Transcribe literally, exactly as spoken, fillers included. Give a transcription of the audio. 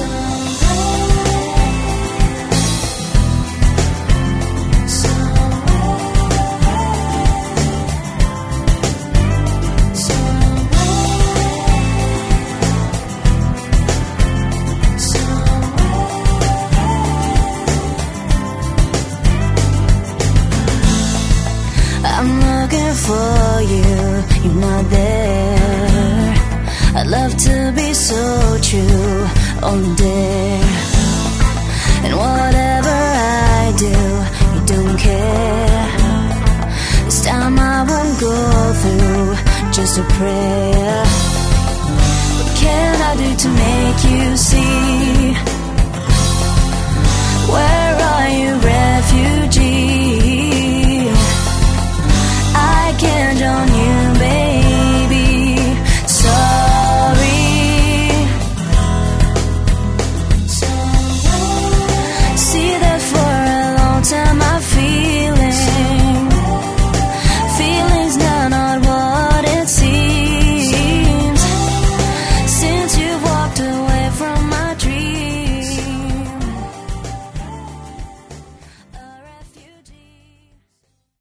I'm looking for you, you're not there. I'd love to be so true, only dare. And whatever I do, you don't care. This time I won't go through just a prayer. What can I do to make you see?